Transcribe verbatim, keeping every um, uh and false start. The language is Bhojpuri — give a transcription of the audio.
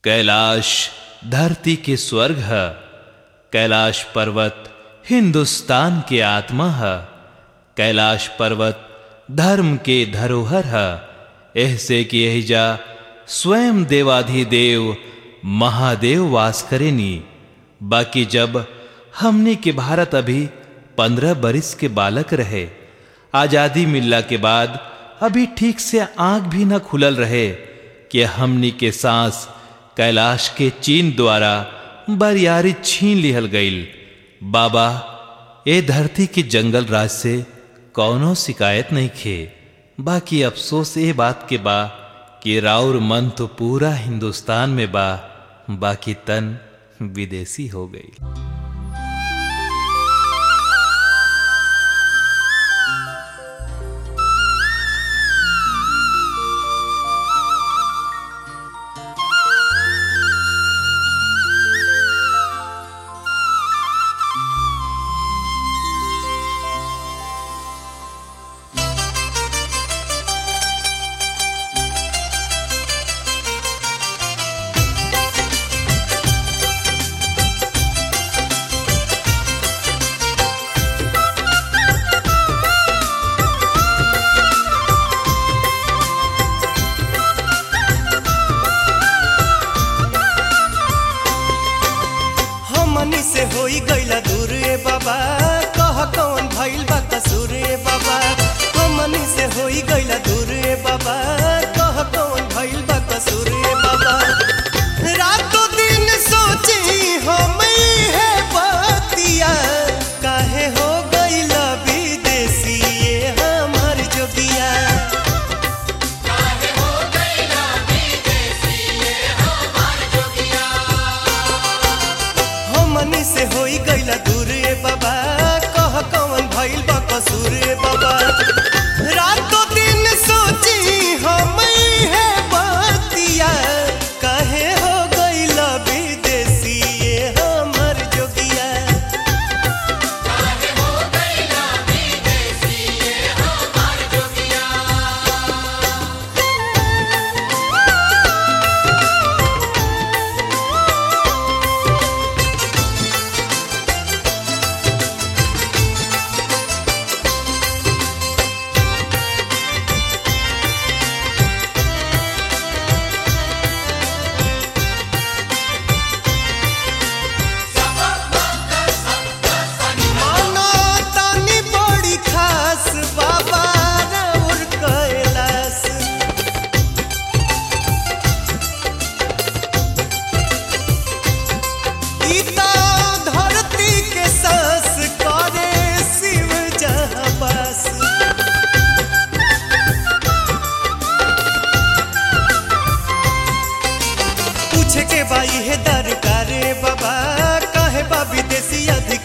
कैलाश धरती के स्वर्ग है, कैलाश पर्वत हिंदुस्तान के आत्मा है। कैलाश पर्वत धर्म के धरोहर है, ऐसे कि एहिजा स्वयं देवाधिदेव महादेव वास करेनी। बाकी जब हमने के भारत अभी पंद्रह बरिस के बालक रहे, आजादी मिलला के बाद अभी ठीक से आंख भी न खुलल रहे कि हमनी के सांस कैलाश के चीन द्वारा बरियारी छीन लिहल गईल। बाबा ए धरती के जंगल राज से कौनो शिकायत नहीं खे। बाकी अफसोस ए बात के बा कि राउर मन तो पूरा हिंदुस्तान में बा, बाकी तन विदेशी हो गई। हमनी से होई गईला दूर ए बाबा, कह कौन भइल बा कसूर ए बाबा। हमनी से होई गईला दूर ए बाबा, कह कौन भइल बा कसूर ए बाबा। रातों दिन सोची हम है बतिया, काहे हो गईला विदेशी ये हमर जोगिया। काहे हो गईला विदेशी ये हमार जोगिया। हमनी से होई गईला दूर ए बाबा, कह कौन भइल बा कसूर ए बाबा। रातों दिन सोची हम है बतिया, काहे हो गईला विदेशी ये हमर जोगिया। काहे हो गईला विदेशी ये हमार जोगिया। मानो तानी बड़ी खास बाबा राउर कैलाश। ई ता धरती के सांस करे शिव जहाँ बस। पूछे के बाई है दरकारे बाबा, काहे बा विदेशी अधिक